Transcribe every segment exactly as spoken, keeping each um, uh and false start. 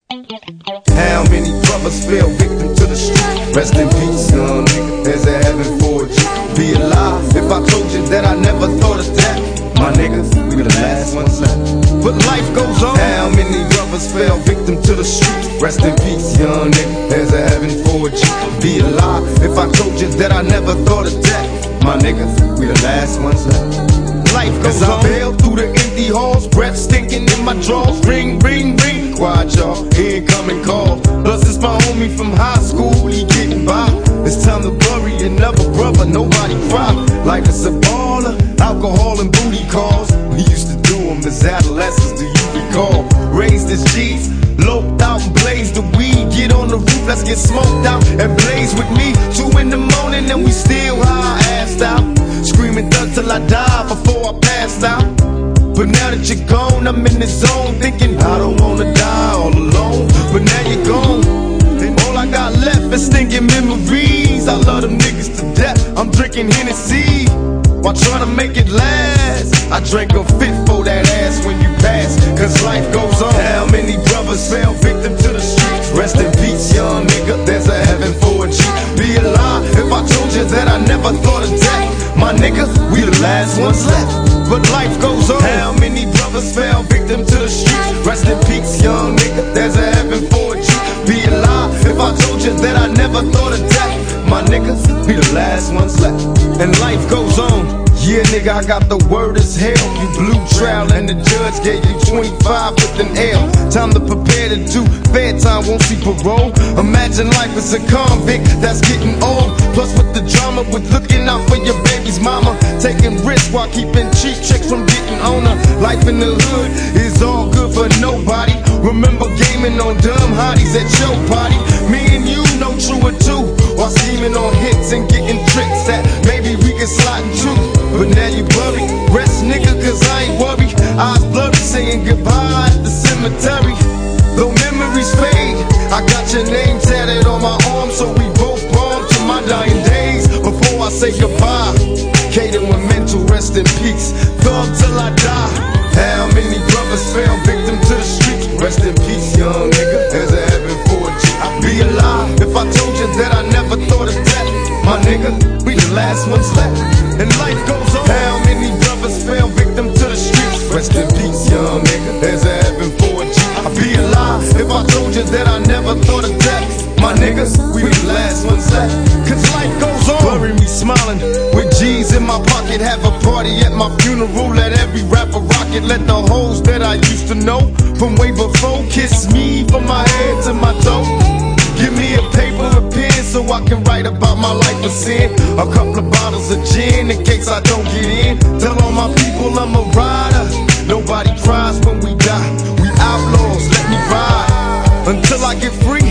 How many brothers fell victim to the street? Rest in peace, young nigga. There's a heaven for you. Be alive if I told you that I never thought of that. My niggas, we the last ones left. But life goes on. How many brothers fell victim to the street? Rest in peace, young nigga. There's a heaven for you. Be alive if I told you that I never thought of that. My niggas, we the last ones left. Life goes on. As I bail through the empty halls, breath stinking in my drawers. Ring, ring, ring. Quiet, y'all. Incoming call. Plus it's my homie from high school. He getting by. It's time to bury another brother. Nobody cry. Life is a baller. Alcohol and booty calls. We used to do them as adolescents. Do you recall? Raised as G's. Loped out and blazed the weed. Get on the roof, let's get smoked out and blaze with me. Two in the morning and we still high, assed out. Screaming thug till I die before I passed out. But now that you're gone, I'm in the zone, thinking I don't wanna die all alone. But now you're gone, and all I got left is stinking memories. I love them niggas to death. I'm drinking Hennessy while trying to make it last. I drank a fit for that ass when you pass, cause life goes on. How many brothers fell victim to the streets? Rest in peace, young nigga. There's a heaven for a G. Be alive if I told you that I never thought of death. My nigga, we the last ones left. But life goes on. How many brothers fell victim to the streets? Rest in peace, young nigga. There's a heaven for a G. Be alive if I told you that I never thought of death. My niggas, we the last ones left. And life goes on. Yeah, nigga, I got the word as hell. You blew trial and the judge gave you twenty-five with an L. Time to prepare to do fair time, won't see parole. Imagine life as a convict that's getting old. Plus with the drama, with looking out for your baby's mama. Taking risks while keeping cheap chicks from getting on her. Life in the hood is all good for nobody. Remember gaming on dumb hotties at your party. Me and you know true or two. While scheming on hits and getting tricks that maybe we can slide into. But now you worry, rest nigga, cause I ain't worried. Eyes blurry, saying goodbye at the cemetery. Though memories fade, I got your name tatted on my arm, so we both born to my dying days. Before I say goodbye, Kaden with mental rest in peace. Thug till I die. How many brothers fell victim to the streets? Rest in peace, young nigga. There's a heaven for a G. I'd be alive if I told you that I never thought of death. My nigga, we the last ones left. And life goes on. How many brothers fell victim to the streets? Rest in peace, young nigga. There's a heaven for a G. I'd be alive if I told you that I never thought of death. My niggas, we the last ones left. Cause life goes on. Bury me smiling with G's in my pocket. Have a party at my funeral. Let every rapper rock it. Let the hoes that I used to know from way before kiss me from my head to my toe. Give me a paper and pen so I can write about my life of sin. A couple of bottles of gin in case I don't get in. Tell all my people I'm a rider. Nobody cries when we die. We outlaws, let me ride until I get free.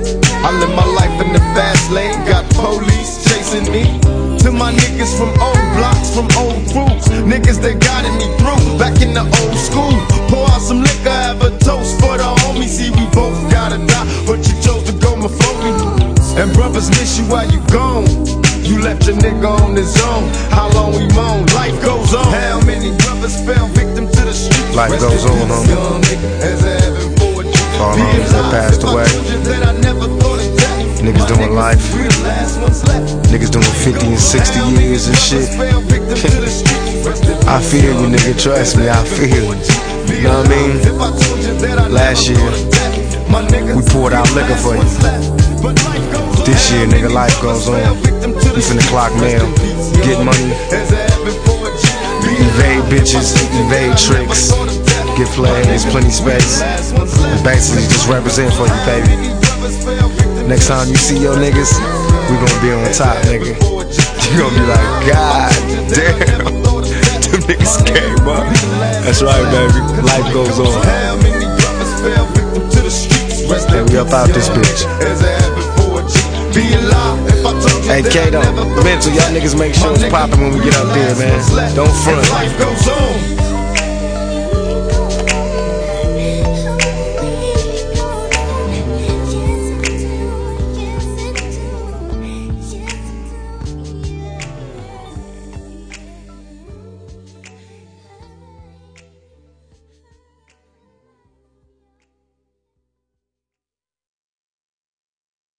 I live my life in the fast lane. Got police chasing me. To my niggas from old blocks, from old crews. Niggas that guided me through back in the old school. Pour out some liquor, have a toast for the homies. See, we both gotta die, but you chose to go before me. And brothers miss you while you gone. You left your nigga on his own. How long we moan? Life goes on. How many brothers fell victim to the streets? Life goes on, homie. All homies that passed away. Niggas doing life. Niggas doing fifty and sixty years and shit. I feel you, nigga. Trust me, I feel you. You know what I mean? Last year, we poured out liquor for you. This year, nigga, life goes on. We finna clock mail, get money, evade bitches, evade tricks, get flags, plenty space, and basically just represent for you, baby. Next time you see your niggas, we gonna be on top, nigga. You gonna be like, God damn, them niggas came up. That's right, baby. Life goes on. And we up out this bitch. Hey, Kato, mental, y'all niggas make sure it's poppin' when we get up there, man. Don't front.